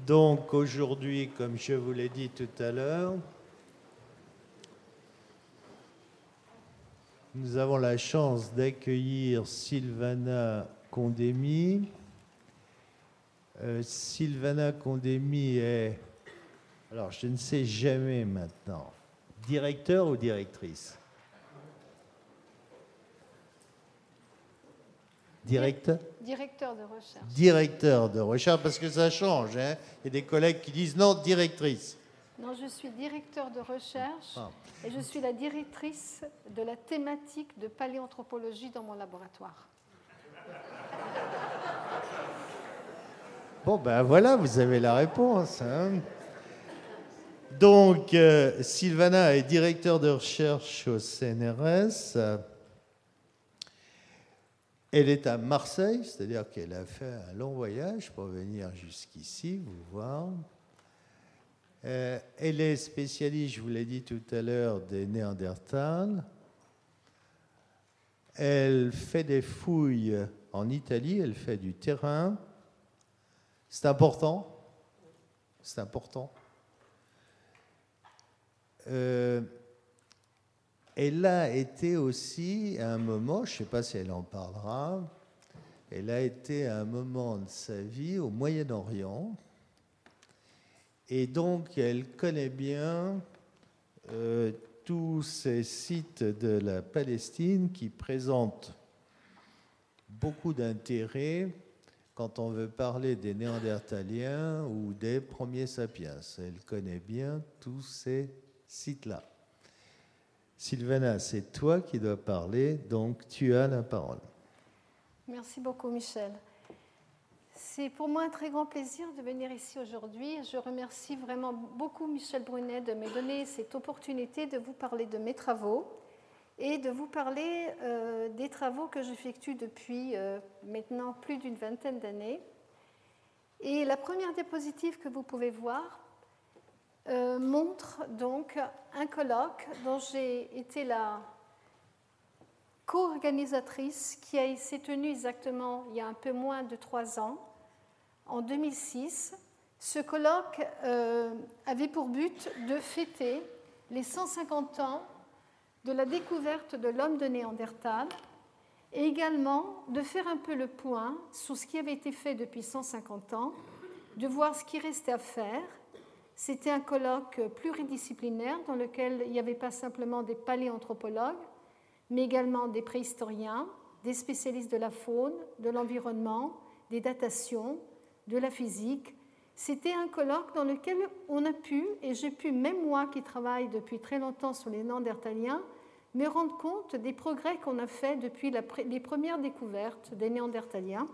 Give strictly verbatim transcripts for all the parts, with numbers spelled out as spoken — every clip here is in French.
Donc aujourd'hui, comme je vous l'ai dit tout à l'heure, nous avons la chance d'accueillir Sylvana Condemi. Euh, Sylvana Condemi est, alors je ne sais jamais maintenant, directeur ou directrice? Directeur Directeur de recherche. Directeur de recherche, parce que ça change. Hein. Il y a des collègues qui disent non, directrice. Non, je suis directeur de recherche Ah. et je suis la directrice de la thématique de paléanthropologie dans mon laboratoire. Bon, ben voilà, vous avez la réponse. Hein. Donc, euh, Sylvana est directeur de recherche au C N R S. Elle est à Marseille, c'est-à-dire qu'elle a fait un long voyage pour venir jusqu'ici, vous voir. Euh, elle est spécialiste, je vous l'ai dit tout à l'heure, des Néandertals. Elle fait des fouilles en Italie, elle fait du terrain. C'est important. C'est important. Euh, Elle a été aussi, à un moment, je ne sais pas si elle en parlera, elle a été à un moment de sa vie au Moyen-Orient. Et donc, elle connaît bien euh, tous ces sites de la Palestine qui présentent beaucoup d'intérêt quand on veut parler des Néandertaliens ou des premiers sapiens. Elle connaît bien tous ces sites-là. Sylvana, c'est toi qui dois parler, donc tu as la parole. Merci beaucoup, Michel. C'est pour moi un très grand plaisir de venir ici aujourd'hui. Je remercie vraiment beaucoup Michel Brunet de me donner cette opportunité de vous parler de mes travaux et de vous parler euh, des travaux que j'effectue depuis euh, maintenant plus d'une vingtaine d'années. Et la première diapositive que vous pouvez voir Euh, montre donc un colloque dont j'ai été la co-organisatrice qui a, s'est tenu exactement il y a un peu moins de trois ans, en deux mille six. Ce colloque euh, avait pour but de fêter les cent cinquante ans de la découverte de l'homme de Néandertal et également de faire un peu le point sur ce qui avait été fait depuis cent cinquante ans, de voir ce qui restait à faire. C'était un colloque pluridisciplinaire dans lequel il n'y avait pas simplement des paléanthropologues, mais également des préhistoriens, des spécialistes de la faune, de l'environnement, des datations, de la physique. C'était un colloque dans lequel on a pu, et j'ai pu, même moi qui travaille depuis très longtemps sur les Néandertaliens, me rendre compte des progrès qu'on a faits depuis la, les premières découvertes des Néandertaliens,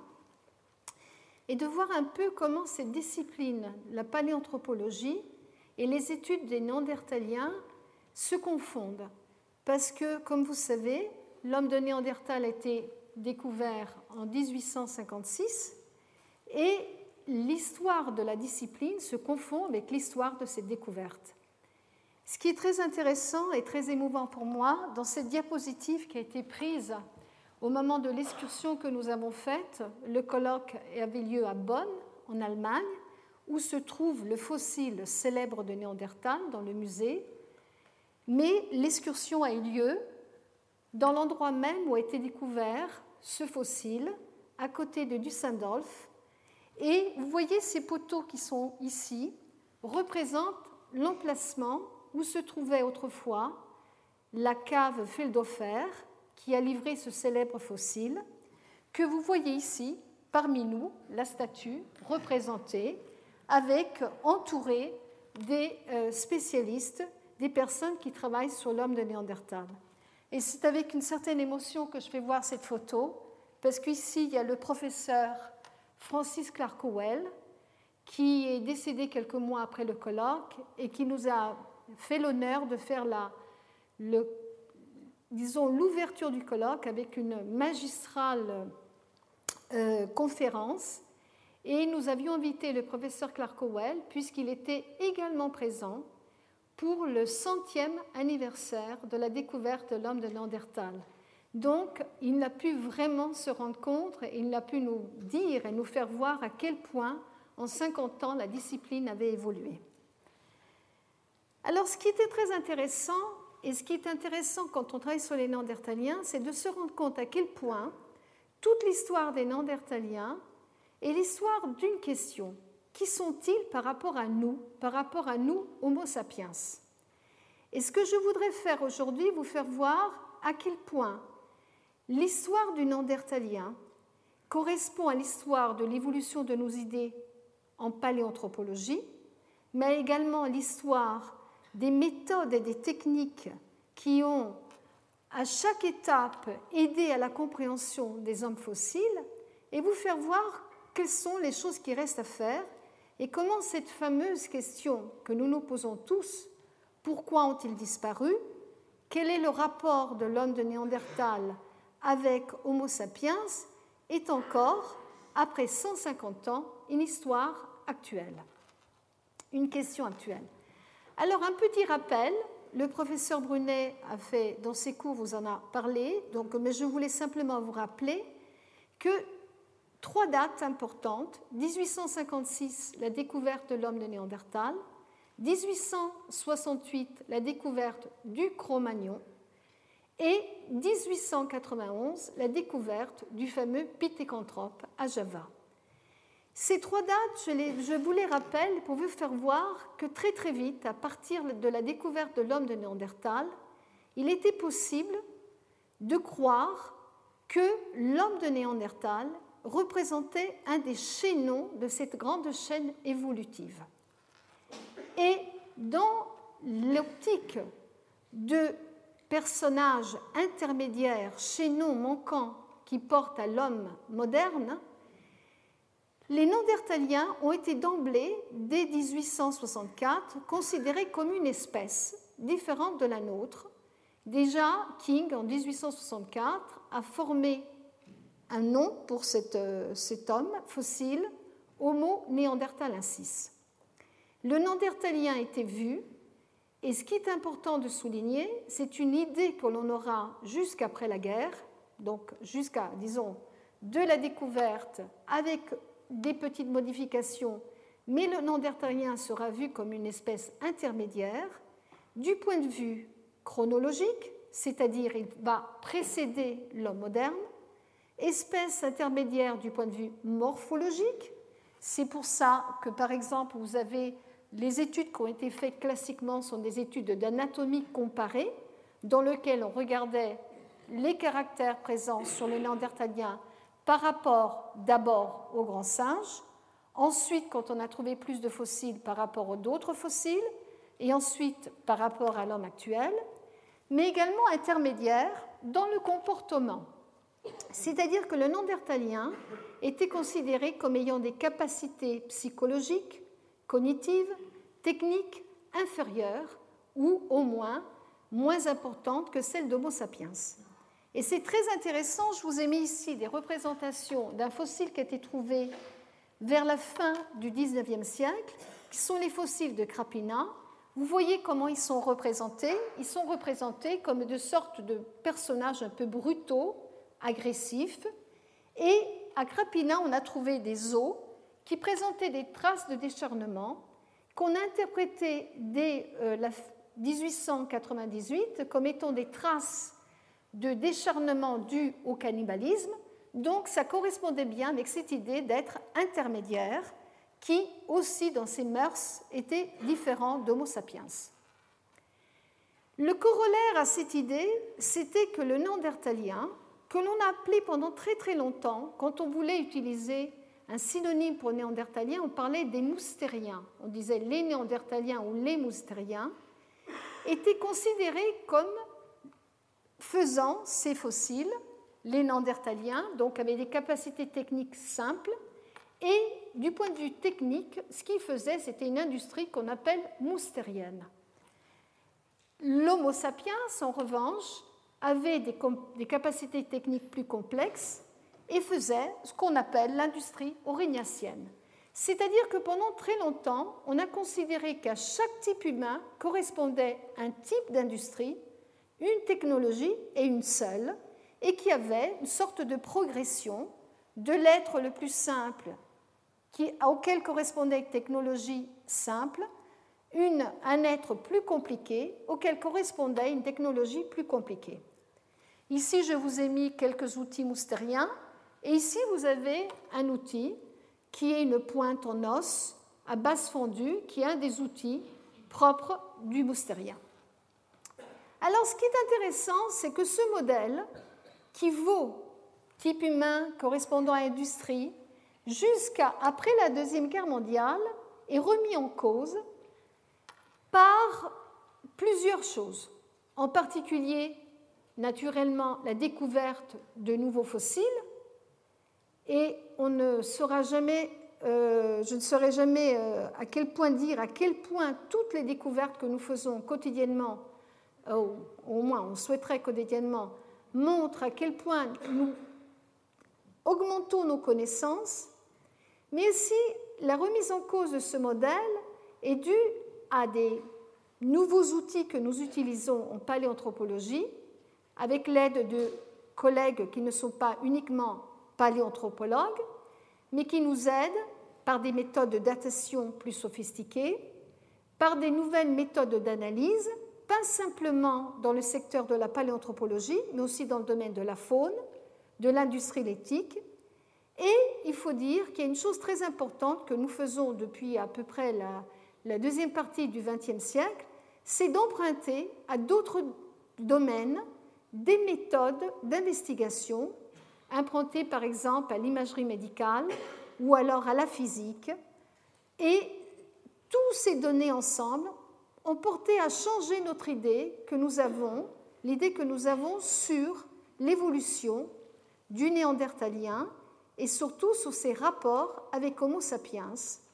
et de voir un peu comment ces disciplines, la paléanthropologie et les études des Néandertaliens, se confondent. Parce que, comme vous savez, l'homme de Néandertal a été découvert en dix-huit cent cinquante-six et l'histoire de la discipline se confond avec l'histoire de cette découverte. Ce qui est très intéressant et très émouvant pour moi, dans cette diapositive qui a été prise au moment de l'excursion que nous avons faite, le colloque avait lieu à Bonn, en Allemagne, où se trouve le fossile célèbre de Néandertal dans le musée. Mais l'excursion a eu lieu dans l'endroit même où a été découvert ce fossile, à côté de Düsseldorf. Et vous voyez ces poteaux qui sont ici représentent l'emplacement où se trouvait autrefois la cave Feldhofer, qui a livré ce célèbre fossile, que vous voyez ici, parmi nous, la statue représentée, avec entourée des spécialistes, des personnes qui travaillent sur l'homme de Néandertal. Et c'est avec une certaine émotion que je fais voir cette photo, parce qu'ici, il y a le professeur Francis Clark Howell, qui est décédé quelques mois après le colloque et qui nous a fait l'honneur de faire la, le disons, l'ouverture du colloque avec une magistrale euh, conférence. Et nous avions invité le professeur Clark Howell, puisqu'il était également présent pour le centième anniversaire de la découverte de l'homme de Néandertal. Donc, il a pu vraiment se rendre compte et il a pu nous dire et nous faire voir à quel point en cinquante ans, la discipline avait évolué. Alors, ce qui était très intéressant, et ce qui est intéressant quand on travaille sur les Néandertaliens, c'est de se rendre compte à quel point toute l'histoire des Néandertaliens est l'histoire d'une question. Qui sont-ils par rapport à nous, par rapport à nous, Homo sapiens? Et ce que je voudrais faire aujourd'hui, vous faire voir à quel point l'histoire du Néandertalien correspond à l'histoire de l'évolution de nos idées en paléanthropologie, mais également à l'histoire des méthodes et des techniques qui ont, à chaque étape, aidé à la compréhension des hommes fossiles, et vous faire voir quelles sont les choses qui restent à faire et comment cette fameuse question que nous nous posons tous, pourquoi ont-ils disparu? Quel est le rapport de l'homme de Néandertal avec Homo sapiens? Est encore, après cent cinquante ans, une histoire actuelle, une question actuelle. Alors, un petit rappel, le professeur Brunet a fait, dans ses cours, vous en a parlé, donc, mais je voulais simplement vous rappeler que trois dates importantes, dix-huit cent cinquante-six, la découverte de l'homme de Néandertal, dix-huit cent soixante-huit, la découverte du Cro-Magnon, et dix-huit cent quatre-vingt-onze, la découverte du fameux Pithecanthrope à Java. Ces trois dates, je, les, je vous les rappelle pour vous faire voir que très très vite, à partir de la découverte de l'homme de Néandertal, il était possible de croire que l'homme de Néandertal représentait un des chaînons de cette grande chaîne évolutive. Et dans l'optique de personnages intermédiaires, chaînons manquants qui portent à l'homme moderne, les Néandertaliens ont été d'emblée, dès dix-huit cent soixante-quatre, considérés comme une espèce différente de la nôtre. Déjà, King, en dix-huit cent soixante-quatre, a formé un nom pour cet, euh, cet homme fossile, Homo neanderthalensis. Le Néandertalien était vu, et ce qui est important de souligner, c'est une idée que l'on aura jusqu'après la guerre, donc jusqu'à, disons, de la découverte avec des petites modifications, mais le Néandertalien sera vu comme une espèce intermédiaire du point de vue chronologique, c'est-à-dire il va précéder l'homme moderne, espèce intermédiaire du point de vue morphologique. C'est pour ça que, par exemple, vous avez les études qui ont été faites classiquement sont des études d'anatomie comparée, dans lesquelles on regardait les caractères présents sur les Néandertaliens par rapport d'abord aux grands singes, ensuite, quand on a trouvé plus de fossiles, par rapport aux d'autres fossiles, et ensuite par rapport à l'homme actuel, mais également intermédiaire dans le comportement. C'est-à-dire que le Néandertalien était considéré comme ayant des capacités psychologiques, cognitives, techniques inférieures, ou au moins moins importantes que celles d'Homo sapiens. Et c'est très intéressant, je vous ai mis ici des représentations d'un fossile qui a été trouvé vers la fin du dix-neuvième siècle, qui sont les fossiles de Krapina. Vous voyez comment ils sont représentés. Ils sont représentés comme de sortes de personnages un peu brutaux, agressifs. Et à Krapina, on a trouvé des os qui présentaient des traces de décharnement qu'on a interprétées dès euh, la dix-huit cent quatre-vingt-dix-huit comme étant des traces de décharnement dû au cannibalisme. Donc, ça correspondait bien avec cette idée d'être intermédiaire qui, aussi dans ses mœurs, était différent d'Homo sapiens. Le corollaire à cette idée, c'était que le Néandertalien, que l'on a appelé pendant très très longtemps, quand on voulait utiliser un synonyme pour Néandertalien, on parlait des moustériens. On disait les Néandertaliens ou les moustériens, étaient considérés comme faisant ces fossiles, les Néandertaliens, donc avaient des capacités techniques simples, et du point de vue technique, ce qu'ils faisaient, c'était une industrie qu'on appelle moustérienne. L'Homo sapiens, en revanche, avait des, des capacités techniques plus complexes et faisait ce qu'on appelle l'industrie aurignacienne. C'est-à-dire que pendant très longtemps, on a considéré qu'à chaque type humain correspondait un type d'industrie, une technologie et une seule, et qui avait une sorte de progression de l'être le plus simple qui, auquel correspondait une technologie simple, une, un être plus compliqué auquel correspondait une technologie plus compliquée. Ici, je vous ai mis quelques outils moustériens, et ici, vous avez un outil qui est une pointe en os à base fondue, qui est un des outils propres du moustérien. Alors, ce qui est intéressant, c'est que ce modèle, qui vaut type humain correspondant à l'industrie, jusqu'à après la Deuxième Guerre mondiale, est remis en cause par plusieurs choses, en particulier, naturellement, la découverte de nouveaux fossiles, et on ne saura jamais, euh, je ne saurais jamais euh, à quel point dire à quel point toutes les découvertes que nous faisons quotidiennement, euh, au moins on souhaiterait quotidiennement, montrent à quel point nous augmentons nos connaissances, mais aussi la remise en cause de ce modèle est due à des nouveaux outils que nous utilisons en paléanthropologie, avec l'aide de collègues qui ne sont pas uniquement paléanthropologues, mais qui nous aident par des méthodes de datation plus sophistiquées, par des nouvelles méthodes d'analyse, pas simplement dans le secteur de la paléanthropologie, mais aussi dans le domaine de la faune, de l'industrie lectique. Et il faut dire qu'il y a une chose très importante que nous faisons depuis à peu près la, la deuxième partie du vingtième siècle, c'est d'emprunter à d'autres domaines des méthodes d'investigation empruntées par exemple à l'imagerie médicale ou alors à la physique. Et tous ces données ensemble ont porté à changer notre idée que nous avons, l'idée que nous avons sur l'évolution du néandertalien et surtout sur ses rapports avec Homo sapiens.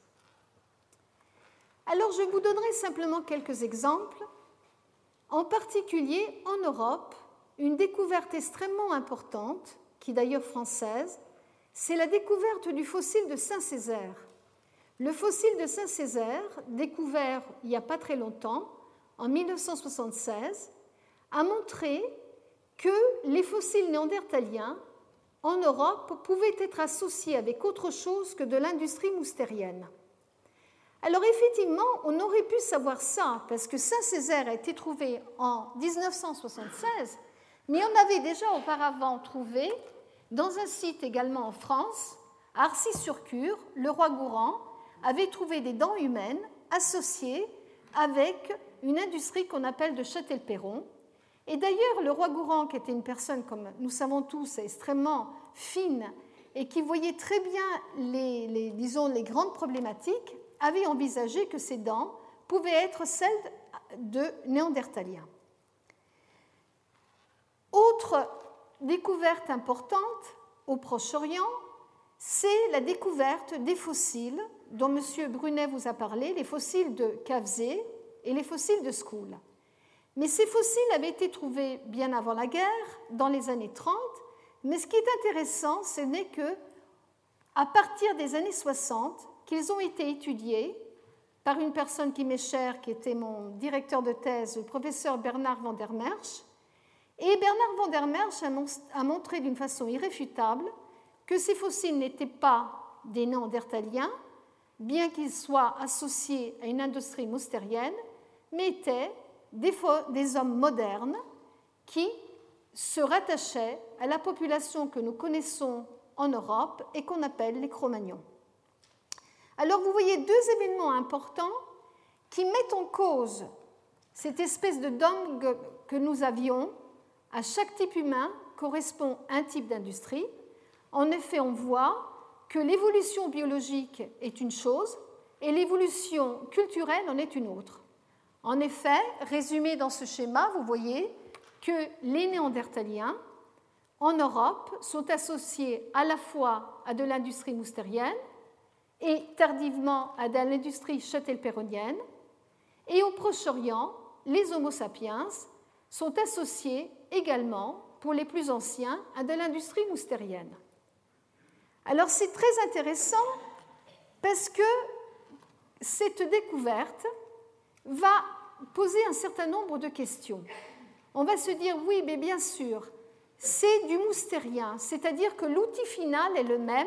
Alors je vous donnerai simplement quelques exemples. En particulier en Europe, une découverte extrêmement importante, qui est d'ailleurs française, c'est la découverte du fossile de Saint-Césaire. Le fossile de Saint-Césaire, découvert il n'y a pas très longtemps, en mille neuf cent soixante-seize, a montré que les fossiles néandertaliens en Europe pouvaient être associés avec autre chose que de l'industrie moustérienne. Alors effectivement, on aurait pu savoir ça, parce que Saint-Césaire a été trouvé en mille neuf cent soixante-seize, mais on avait déjà auparavant trouvé, dans un site également en France, à Arcis-sur-Cure, le roi Gourand avait trouvé des dents humaines associées avec une industrie qu'on appelle de Châtel-Perron. Et d'ailleurs, le roi Gourand, qui était une personne, comme nous savons tous, extrêmement fine et qui voyait très bien les, les, disons, les grandes problématiques, avait envisagé que ces dents pouvaient être celles de Néandertaliens. Autre découverte importante au Proche-Orient, c'est la découverte des fossiles dont M. Brunet vous a parlé, les fossiles de Cavzé et les fossiles de Skoul. Mais ces fossiles avaient été trouvés bien avant la guerre, dans les années trente, mais ce qui est intéressant, ce n'est que à partir des années soixante, qu'ils ont été étudiés par une personne qui m'est chère, qui était mon directeur de thèse, le professeur Bernard van der Merch. Et Bernard van der Merch a montré d'une façon irréfutable que ces fossiles n'étaient pas des néandertaliens, bien qu'ils soient associés à une industrie moustérienne, mais étaient des, des hommes modernes qui se rattachaient à la population que nous connaissons en Europe et qu'on appelle les Cro-Magnons. Alors vous voyez deux événements importants qui mettent en cause cette espèce de dogme que nous avions. À chaque type humain correspond un type d'industrie. En effet, on voit que l'évolution biologique est une chose et l'évolution culturelle en est une autre. En effet, résumé dans ce schéma, vous voyez que les néandertaliens en Europe sont associés à la fois à de l'industrie moustérienne et tardivement à de l'industrie châtel-perronienne, et au Proche-Orient, les Homo sapiens sont associés également, pour les plus anciens, à de l'industrie moustérienne. Alors c'est très intéressant parce que cette découverte va poser un certain nombre de questions. On va se dire, oui, mais bien sûr, c'est du moustérien, c'est-à-dire que l'outil final est le même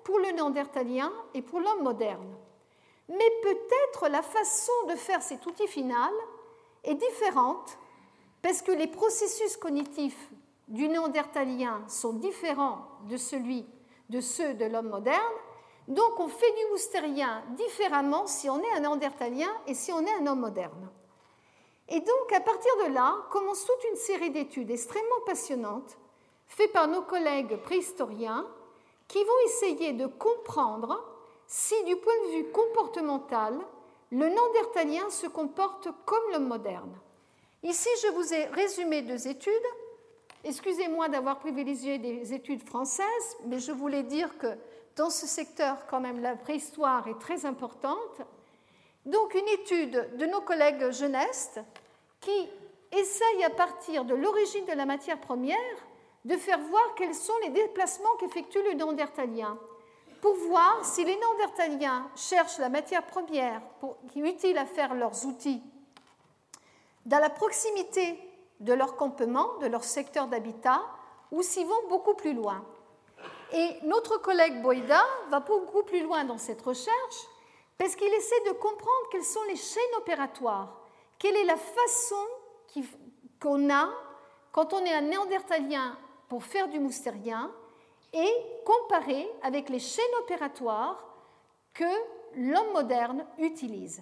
pour le néandertalien et pour l'homme moderne. Mais peut-être la façon de faire cet outil final est différente parce que les processus cognitifs du néandertalien sont différents de, celui, de ceux de l'homme moderne. Donc on fait du moustérien différemment si on est un néandertalien et si on est un homme moderne. Et donc à partir de là commence toute une série d'études extrêmement passionnantes faites par nos collègues préhistoriens qui vont essayer de comprendre si du point de vue comportemental, le néandertalien se comporte comme l'homme moderne. Ici, je vous ai résumé deux études. Excusez-moi d'avoir privilégié des études françaises, mais je voulais dire que dans ce secteur, quand même, la préhistoire est très importante. Donc, une étude de nos collègues Geneste qui essaye à partir de l'origine de la matière première de faire voir quels sont les déplacements qu'effectue le néandertalien pour voir si les néandertaliens cherchent la matière première pour, qui est utile à faire leurs outils dans la proximité de leur campement, de leur secteur d'habitat, ou s'ils vont beaucoup plus loin. Et notre collègue Boïda va beaucoup plus loin dans cette recherche parce qu'il essaie de comprendre quelles sont les chaînes opératoires, quelle est la façon qu'on a quand on est un néandertalien pour faire du moustérien et comparer avec les chaînes opératoires que l'homme moderne utilise.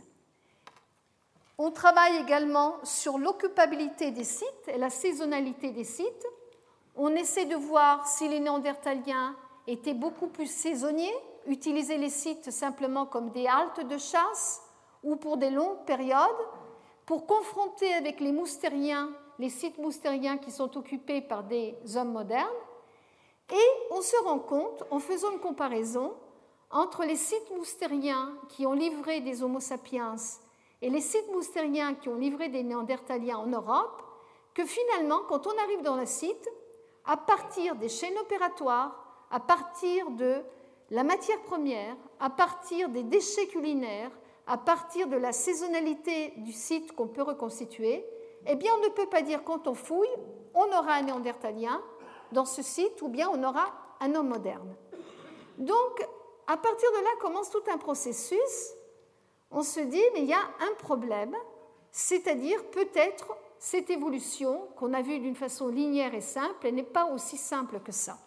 On travaille également sur l'occupabilité des sites et la saisonnalité des sites. On essaie de voir si les néandertaliens étaient beaucoup plus saisonniers, utilisaient les sites simplement comme des haltes de chasse ou pour des longues périodes, pour confronter avec les moustériens, les sites moustériens qui sont occupés par des hommes modernes. Et on se rend compte, en faisant une comparaison, entre les sites moustériens qui ont livré des Homo sapiens et les sites moustériens qui ont livré des néandertaliens en Europe, que finalement, quand on arrive dans le site, à partir des chaînes opératoires, à partir de la matière première, à partir des déchets culinaires, à partir de la saisonnalité du site qu'on peut reconstituer, eh bien, on ne peut pas dire quand on fouille, on aura un néandertalien dans ce site ou bien on aura un homme moderne. Donc, à partir de là commence tout un processus. On se dit, mais il y a un problème, c'est-à-dire peut-être cette évolution qu'on a vue d'une façon linéaire et simple, elle n'est pas aussi simple que ça.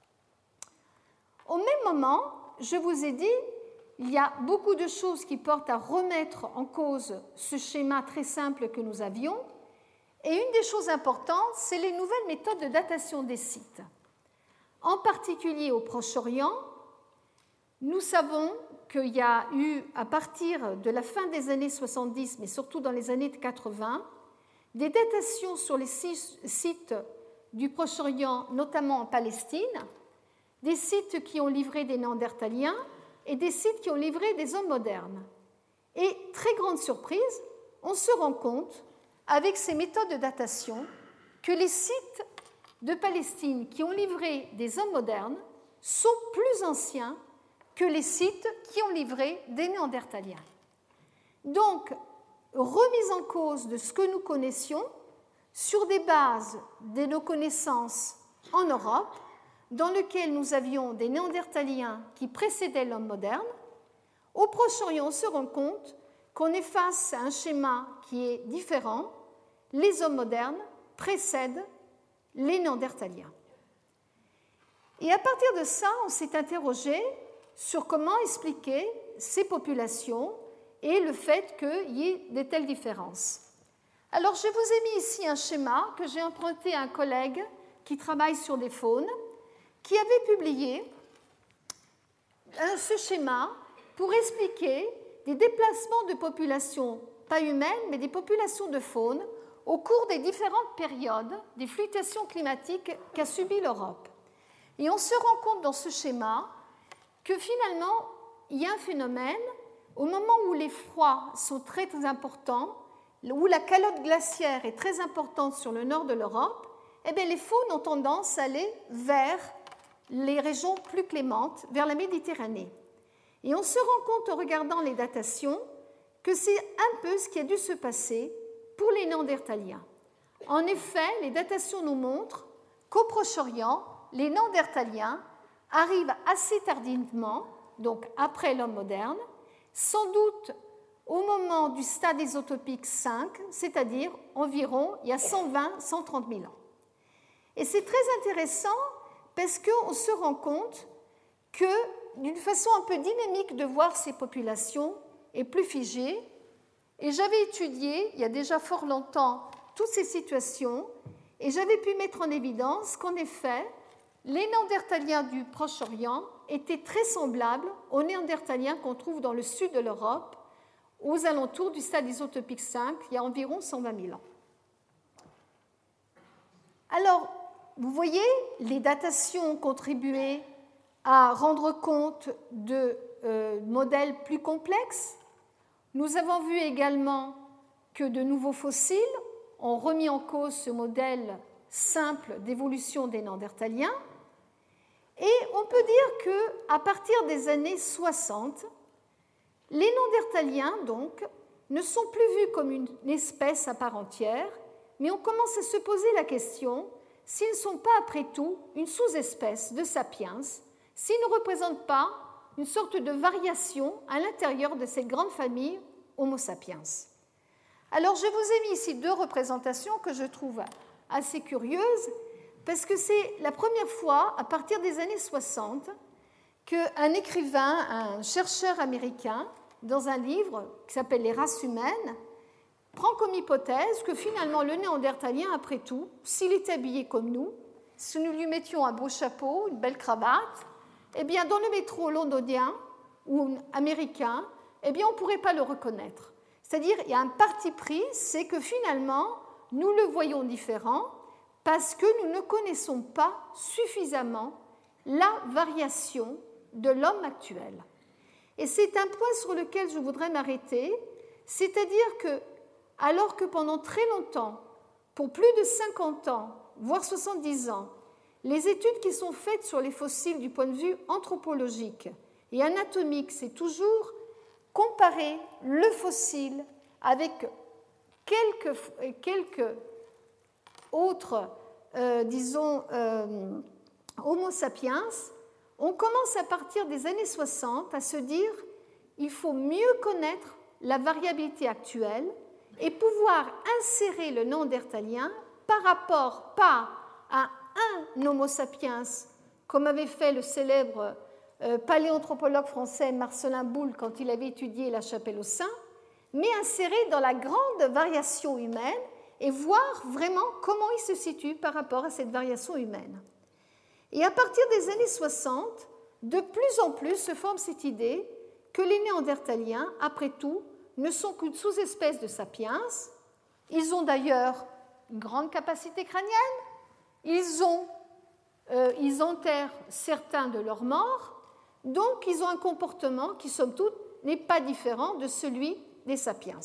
Au même moment, je vous ai dit, il y a beaucoup de choses qui portent à remettre en cause ce schéma très simple que nous avions. Et une des choses importantes, c'est les nouvelles méthodes de datation des sites. En particulier au Proche-Orient, nous savons qu'il y a eu, à partir de la fin des années soixante-dix, mais surtout dans les années quatre-vingts, des datations sur les sites du Proche-Orient, notamment en Palestine, des sites qui ont livré des néandertaliens et des sites qui ont livré des hommes modernes. Et, très grande surprise, on se rend compte, avec ces méthodes de datation, que les sites de Palestine qui ont livré des hommes modernes sont plus anciens que les sites qui ont livré des néandertaliens. Donc, remise en cause de ce que nous connaissions sur des bases de nos connaissances en Europe, dans lequel nous avions des néandertaliens qui précédaient l'homme moderne. Au Proche-Orient, on se rend compte qu'on est face à un schéma qui est différent. Les hommes modernes précèdent les néandertaliens. Et à partir de ça, on s'est interrogé sur comment expliquer ces populations et le fait qu'il y ait de telles différences. Alors, je vous ai mis ici un schéma que j'ai emprunté à un collègue qui travaille sur des faunes, qui avait publié ce schéma pour expliquer des déplacements de populations, pas humaines, mais des populations de faune, au cours des différentes périodes des fluctuations climatiques qu'a subies l'Europe. Et on se rend compte dans ce schéma que finalement, il y a un phénomène, au moment où les froids sont très, très importants, où la calotte glaciaire est très importante sur le nord de l'Europe, eh bien, les faunes ont tendance à aller vers les régions plus clémentes, vers la Méditerranée. Et on se rend compte en regardant les datations que c'est un peu ce qui a dû se passer pour les néandertaliens. En effet, les datations nous montrent qu'au Proche-Orient, les néandertaliens arrive assez tardivement, donc après l'homme moderne, sans doute au moment du stade isotopique cinq, c'est-à-dire environ il y a cent vingt à cent trente mille ans. Et c'est très intéressant parce qu'on se rend compte que d'une façon un peu dynamique de voir ces populations est plus figée. Et j'avais étudié, il y a déjà fort longtemps, toutes ces situations, et j'avais pu mettre en évidence qu'en effet, les Néandertaliens du Proche-Orient étaient très semblables aux Néandertaliens qu'on trouve dans le sud de l'Europe, aux alentours du stade isotopique cinq, il y a environ cent vingt mille ans. Alors, vous voyez, les datations contribuaient à rendre compte de euh, modèles plus complexes. Nous avons vu également que de nouveaux fossiles ont remis en cause ce modèle simple d'évolution des Néandertaliens. Et on peut dire qu'à partir des années soixante, les Néandertaliens, donc, ne sont plus vus comme une espèce à part entière, mais on commence à se poser la question s'ils ne sont pas, après tout, une sous-espèce de sapiens, s'ils ne représentent pas une sorte de variation à l'intérieur de cette grande famille Homo sapiens. Alors, je vous ai mis ici deux représentations que je trouve assez curieuses, parce que c'est la première fois, à partir des années soixante, qu'un écrivain, un chercheur américain, dans un livre qui s'appelle « Les races humaines », prend comme hypothèse que finalement le Néandertalien, après tout, s'il était habillé comme nous, si nous lui mettions un beau chapeau, une belle cravate, eh bien dans le métro londonien ou américain, eh bien on ne pourrait pas le reconnaître. C'est-à-dire il y a un parti pris, c'est que finalement nous le voyons différent parce que nous ne connaissons pas suffisamment la variation de l'homme actuel. Et c'est un point sur lequel je voudrais m'arrêter, c'est-à-dire que alors que pendant très longtemps, pour plus de cinquante ans, voire soixante-dix ans, les études qui sont faites sur les fossiles du point de vue anthropologique et anatomique, c'est toujours comparer le fossile avec quelques, quelques autres, euh, disons, euh, Homo sapiens, on commence à partir des années soixante à se dire qu'il faut mieux connaître la variabilité actuelle et pouvoir insérer le Néandertalien par rapport pas à un Homo sapiens, comme avait fait le célèbre euh, paléanthropologue français Marcelin Boule quand il avait étudié la chapelle aux saints, mais insérer dans la grande variation humaine et voir vraiment comment il se situe par rapport à cette variation humaine. Et à partir des années soixante, de plus en plus se forme cette idée que les Néandertaliens, après tout, ne sont qu'une sous-espèce de sapiens. Ils ont d'ailleurs une grande capacité crânienne. Ils, ont, euh, ils enterrent certains de leurs morts. Donc, ils ont un comportement qui, somme toute, n'est pas différent de celui des sapiens.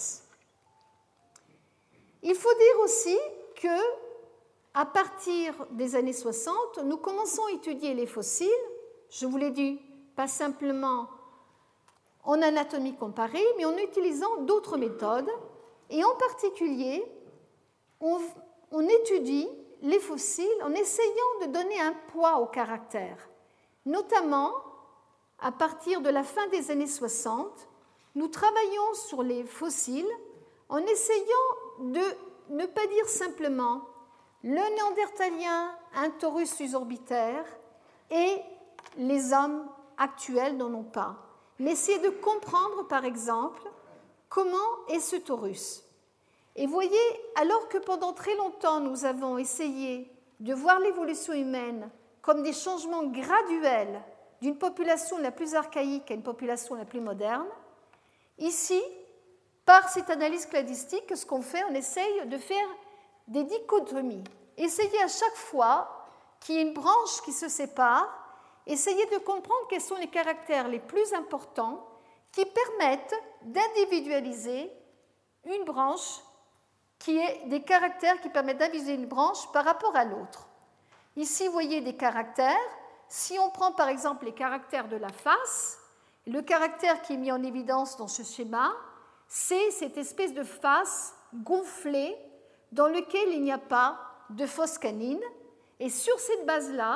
Il faut dire aussi que, à partir des années soixante, nous commençons à étudier les fossiles. Je vous l'ai dit, pas simplement en anatomie comparée, mais en utilisant d'autres méthodes. Et en particulier, on, on étudie les fossiles en essayant de donner un poids au caractère. Notamment, à partir de la fin des années soixante, nous travaillons sur les fossiles en essayant de ne pas dire simplement le Néandertalien, un taurus susorbitaire, et les hommes actuels n'en ont pas. Mais essayer de comprendre, par exemple, comment est ce taurus. Et voyez, alors que pendant très longtemps, nous avons essayé de voir l'évolution humaine comme des changements graduels d'une population la plus archaïque à une population la plus moderne, ici, par cette analyse cladistique, ce qu'on fait, on essaye de faire des dichotomies. Essayer à chaque fois qu'il y ait une branche qui se sépare, essayer de comprendre quels sont les caractères les plus importants qui permettent d'individualiser une branche, qui est des caractères qui permettent d'individualiser une branche par rapport à l'autre. Ici, vous voyez des caractères. Si on prend par exemple les caractères de la face, le caractère qui est mis en évidence dans ce schéma, c'est cette espèce de face gonflée dans laquelle il n'y a pas de fosse canine. Et sur cette base-là,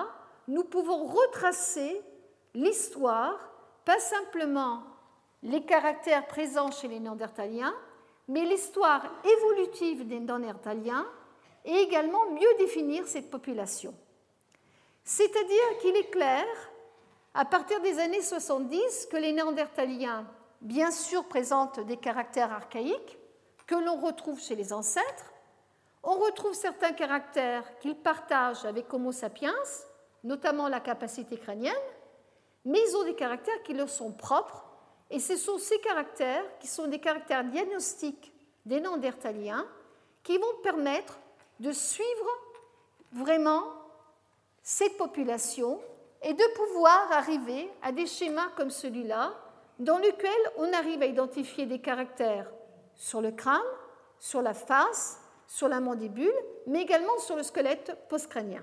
nous pouvons retracer l'histoire, pas simplement les caractères présents chez les Néandertaliens, mais l'histoire évolutive des Néandertaliens et également mieux définir cette population. C'est-à-dire qu'il est clair, à partir des années soixante-dix, que les Néandertaliens, bien sûr, présentent des caractères archaïques que l'on retrouve chez les ancêtres. On retrouve certains caractères qu'ils partagent avec Homo sapiens, notamment la capacité crânienne, mais ils ont des caractères qui leur sont propres, et ce sont ces caractères qui sont des caractères diagnostiques des Néandertaliens qui vont permettre de suivre vraiment cette population et de pouvoir arriver à des schémas comme celui-là, dans lequel on arrive à identifier des caractères sur le crâne, sur la face, sur la mandibule, mais également sur le squelette postcrânien.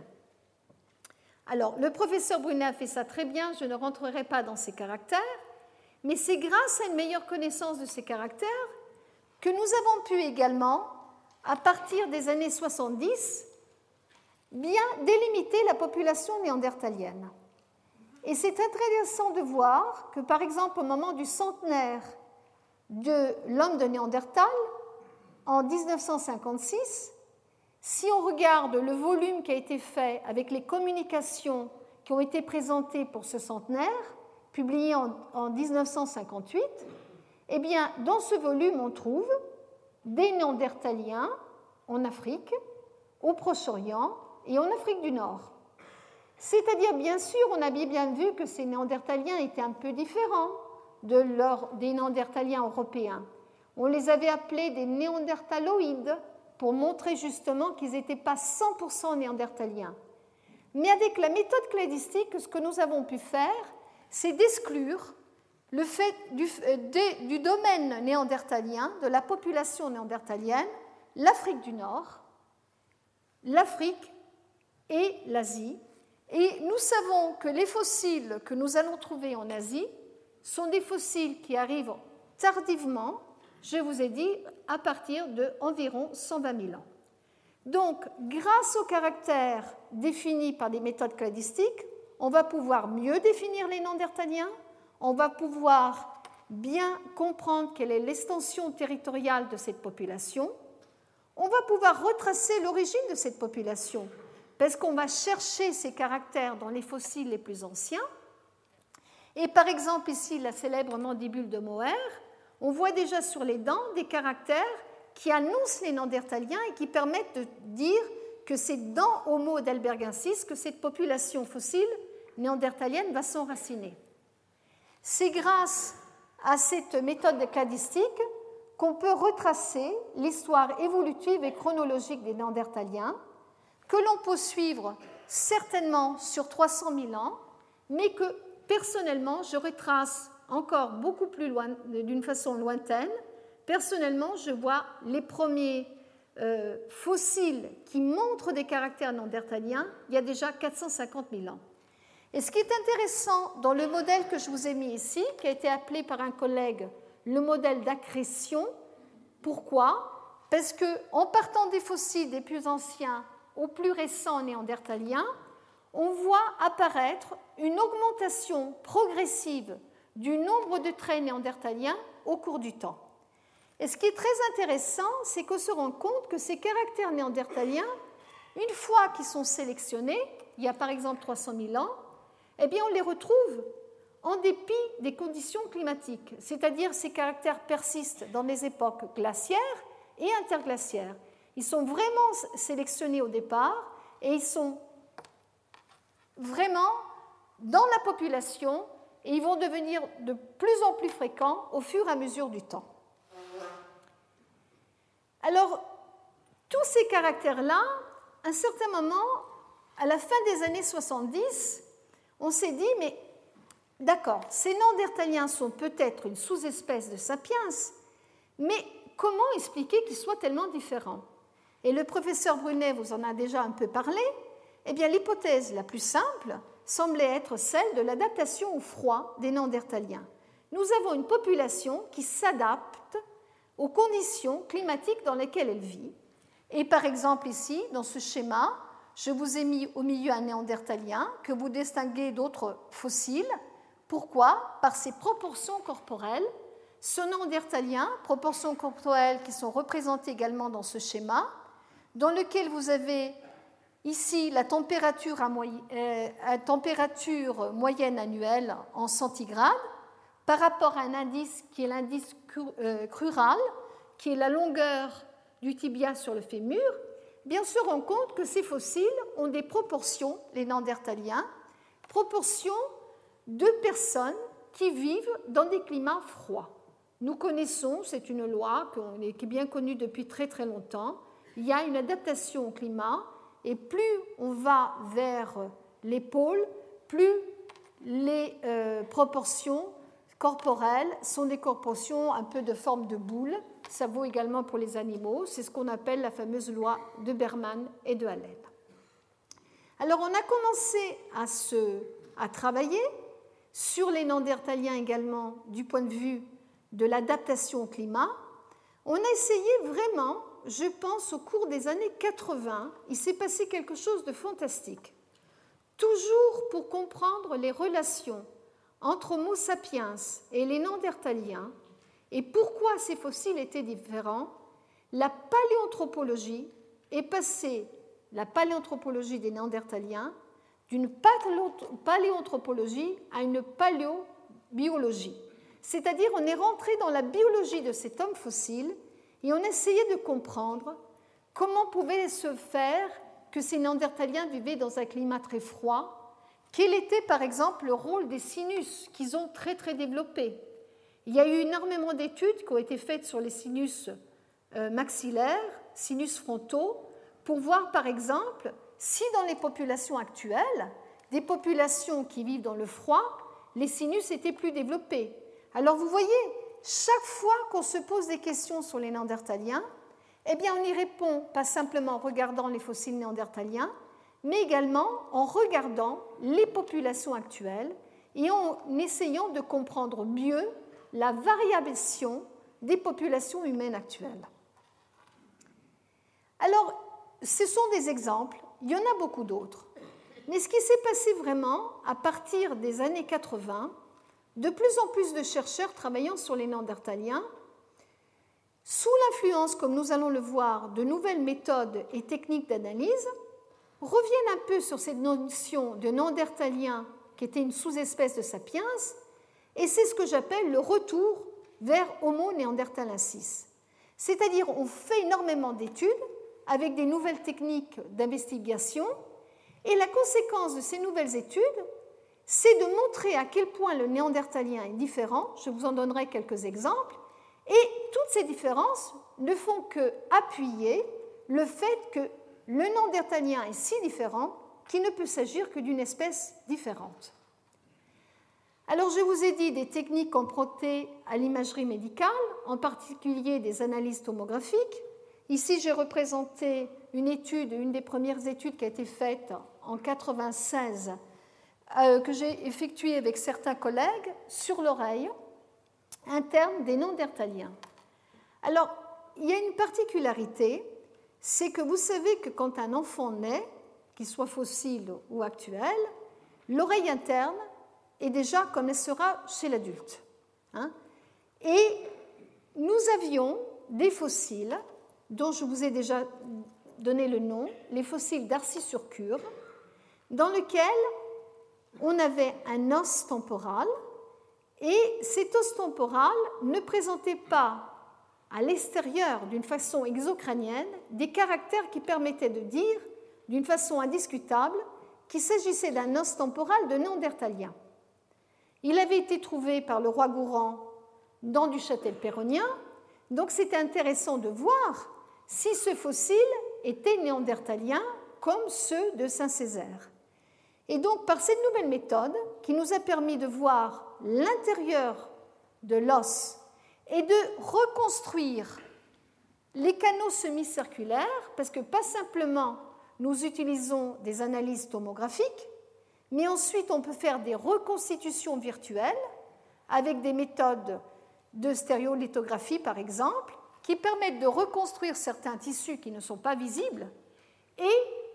Alors, le professeur Brunet a fait ça très bien, je ne rentrerai pas dans ces caractères, mais c'est grâce à une meilleure connaissance de ces caractères que nous avons pu également, à partir des années soixante-dix, bien délimiter la population néandertalienne. Et c'est intéressant de voir que, par exemple, au moment du centenaire de l'homme de Néandertal, en mille neuf cent cinquante-six, si on regarde le volume qui a été fait avec les communications qui ont été présentées pour ce centenaire, publié en, en mille neuf cent cinquante-huit, eh bien, dans ce volume, on trouve des Néandertaliens en Afrique, au Proche-Orient et en Afrique du Nord. C'est-à-dire, bien sûr, on a bien vu que ces Néandertaliens étaient un peu différents de leur, des Néandertaliens européens. On les avait appelés des néandertaloïdes pour montrer justement qu'ils n'étaient pas cent pour cent néandertaliens. Mais avec la méthode cladistique, ce que nous avons pu faire, c'est d'exclure le fait du, de, du domaine néandertalien, de la population néandertalienne, l'Afrique du Nord, l'Afrique et l'Asie. Et nous savons que les fossiles que nous allons trouver en Asie sont des fossiles qui arrivent tardivement, je vous ai dit, à partir d'environ cent vingt mille ans. Donc, grâce aux caractères définis par des méthodes cladistiques, on va pouvoir mieux définir les Néandertaliens, on va pouvoir bien comprendre quelle est l'extension territoriale de cette population, on va pouvoir retracer l'origine de cette population, parce qu'on va chercher ces caractères dans les fossiles les plus anciens. Et par exemple, ici, la célèbre mandibule de Moher, on voit déjà sur les dents des caractères qui annoncent les Néandertaliens et qui permettent de dire que c'est dans Homo heidelbergensis que cette population fossile néandertalienne va s'enraciner. C'est grâce à cette méthode cladistique qu'on peut retracer l'histoire évolutive et chronologique des Néandertaliens, que l'on peut suivre certainement sur trois cent mille ans, mais que personnellement, je retrace encore beaucoup plus loin, d'une façon lointaine. Personnellement, je vois les premiers euh, fossiles qui montrent des caractères néandertaliens il y a déjà quatre cent cinquante mille ans. Et ce qui est intéressant dans le modèle que je vous ai mis ici, qui a été appelé par un collègue le modèle d'accrétion, pourquoi ? Parce qu'en partant des fossiles des plus anciens aux plus récents néandertaliens, on voit apparaître une augmentation progressive du nombre de traits néandertaliens au cours du temps. Et ce qui est très intéressant, c'est qu'on se rend compte que ces caractères néandertaliens, une fois qu'ils sont sélectionnés, il y a par exemple trois cent mille ans, eh bien on les retrouve en dépit des conditions climatiques, c'est-à-dire ces caractères persistent dans les époques glaciaires et interglaciaires. Ils sont vraiment sélectionnés au départ et ils sont vraiment dans la population et ils vont devenir de plus en plus fréquents au fur et à mesure du temps. Alors, tous ces caractères-là, à un certain moment, à la fin des années soixante-dix, on s'est dit, mais d'accord, ces Néandertaliens sont peut-être une sous-espèce de sapiens, mais comment expliquer qu'ils soient tellement différents ? Et le professeur Brunet vous en a déjà un peu parlé. Eh bien, l'hypothèse la plus simple semblait être celle de l'adaptation au froid des Néandertaliens. Nous avons une population qui s'adapte aux conditions climatiques dans lesquelles elle vit. Et par exemple ici, dans ce schéma, je vous ai mis au milieu un néandertalien que vous distinguez d'autres fossiles. Pourquoi? Par ses proportions corporelles. Ce néandertalien, proportions corporelles qui sont représentées également dans ce schéma, dans lequel vous avez ici la température, à moy- euh, à température moyenne annuelle en centigrades par rapport à un indice qui est l'indice cru- euh, crural, qui est la longueur du tibia sur le fémur. Bien sûr, on compte que ces fossiles ont des proportions, les néandertaliens, proportions de personnes qui vivent dans des climats froids. Nous connaissons, c'est une loi qui est bien connue depuis très très longtemps, il y a une adaptation au climat, et plus on va vers les pôles, plus les euh, proportions corporelles sont des proportions un peu de forme de boule. Ça vaut également pour les animaux. C'est ce qu'on appelle la fameuse loi de Berman et de Allen. Alors on a commencé à, se, à travailler sur les néandertaliens également du point de vue de l'adaptation au climat. On a essayé vraiment, je pense, au cours des années quatre-vingts, il s'est passé quelque chose de fantastique. Toujours pour comprendre les relations entre Homo sapiens et les néandertaliens et pourquoi ces fossiles étaient différents, la paléanthropologie est passée, la paléanthropologie des néandertaliens, d'une paléanthropologie à une paléobiologie. C'est-à-dire on est rentré dans la biologie de cet homme fossile et on essayait de comprendre comment pouvait se faire que ces néandertaliens vivaient dans un climat très froid, quel était par exemple le rôle des sinus qu'ils ont très très développés. Il y a eu énormément d'études qui ont été faites sur les sinus maxillaires, sinus frontaux, pour voir par exemple si dans les populations actuelles, des populations qui vivent dans le froid, les sinus étaient plus développés. Alors vous voyez, chaque fois qu'on se pose des questions sur les néandertaliens, eh bien on y répond pas simplement en regardant les fossiles néandertaliens, mais également en regardant les populations actuelles et en essayant de comprendre mieux la variation des populations humaines actuelles. Alors, ce sont des exemples, il y en a beaucoup d'autres. Mais ce qui s'est passé vraiment à partir des années quatre-vingts, de plus en plus de chercheurs travaillant sur les néandertaliens, sous l'influence, comme nous allons le voir, de nouvelles méthodes et techniques d'analyse, reviennent un peu sur cette notion de néandertalien qui était une sous-espèce de sapiens, et c'est ce que j'appelle le retour vers Homo neanderthalensis. C'est-à-dire on fait énormément d'études avec des nouvelles techniques d'investigation, et la conséquence de ces nouvelles études, c'est de montrer à quel point le néandertalien est différent. Je vous en donnerai quelques exemples. Et toutes ces différences ne font qu'appuyer le fait que le néandertalien est si différent qu'il ne peut s'agir que d'une espèce différente. Alors, je vous ai dit des techniques empruntées à l'imagerie médicale, en particulier des analyses tomographiques. Ici, j'ai représenté une étude, une des premières études qui a été faite en mille neuf cent quatre-vingt-seize, euh, que j'ai effectuée avec certains collègues sur l'oreille interne des néandertaliens. Alors, il y a une particularité, c'est que vous savez que quand un enfant naît, qu'il soit fossile ou actuel, l'oreille interne est déjà comme elle sera chez l'adulte. Hein? Et nous avions des fossiles dont je vous ai déjà donné le nom, les fossiles d'Arcy-sur-Cure, dans lesquels on avait un os temporal, et cet os temporal ne présentait pas à l'extérieur, d'une façon exocrânienne, des caractères qui permettaient de dire, d'une façon indiscutable, qu'il s'agissait d'un os temporal de néandertalien. Il avait été trouvé par le roi Gourand dans du châtel péronnien, donc c'était intéressant de voir si ce fossile était néandertalien comme ceux de Saint-Césaire. Et donc, par cette nouvelle méthode, qui nous a permis de voir l'intérieur de l'os et de reconstruire les canaux semi-circulaires, parce que pas simplement nous utilisons des analyses tomographiques, mais ensuite on peut faire des reconstitutions virtuelles avec des méthodes de stéréolithographie, par exemple, qui permettent de reconstruire certains tissus qui ne sont pas visibles et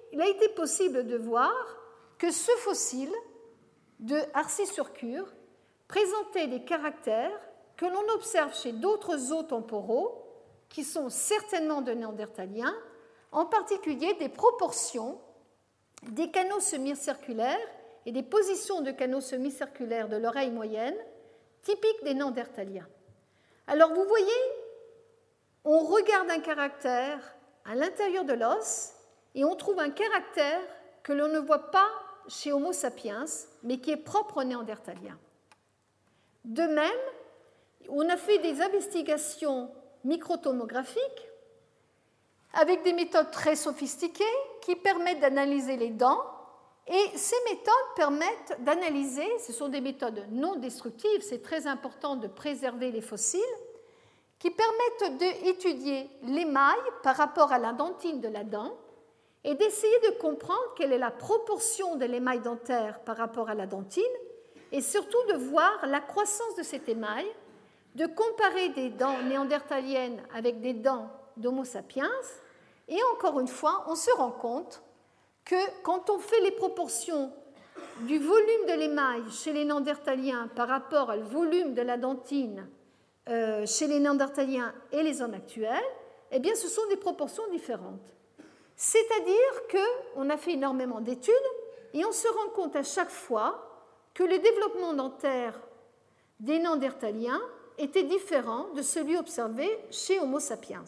il a été possible de voir que ce fossile de Arcis-sur-Cure présentait des caractères que l'on observe chez d'autres os temporaux, qui sont certainement de néandertaliens, en particulier des proportions des canaux semi-circulaires et des positions de canaux semi-circulaires de l'oreille moyenne, typiques des néandertaliens. Alors vous voyez, on regarde un caractère à l'intérieur de l'os et on trouve un caractère que l'on ne voit pas chez Homo sapiens, mais qui est propre aux néandertaliens. De même, on a fait des investigations microtomographiques avec des méthodes très sophistiquées qui permettent d'analyser les dents, et ces méthodes permettent d'analyser, ce sont des méthodes non destructives, c'est très important de préserver les fossiles, qui permettent d'étudier l'émail par rapport à la dentine de la dent et d'essayer de comprendre quelle est la proportion de l'émail dentaire par rapport à la dentine, et surtout de voir la croissance de cet émail, de comparer des dents néandertaliennes avec des dents d'Homo sapiens, et encore une fois, on se rend compte que quand on fait les proportions du volume de l'émail chez les néandertaliens par rapport au volume de la dentine euh, chez les néandertaliens et les hommes actuels, eh bien, ce sont des proportions différentes. C'est-à-dire qu'on a fait énormément d'études et on se rend compte à chaque fois que le développement dentaire des néandertaliens était différent de celui observé chez Homo sapiens.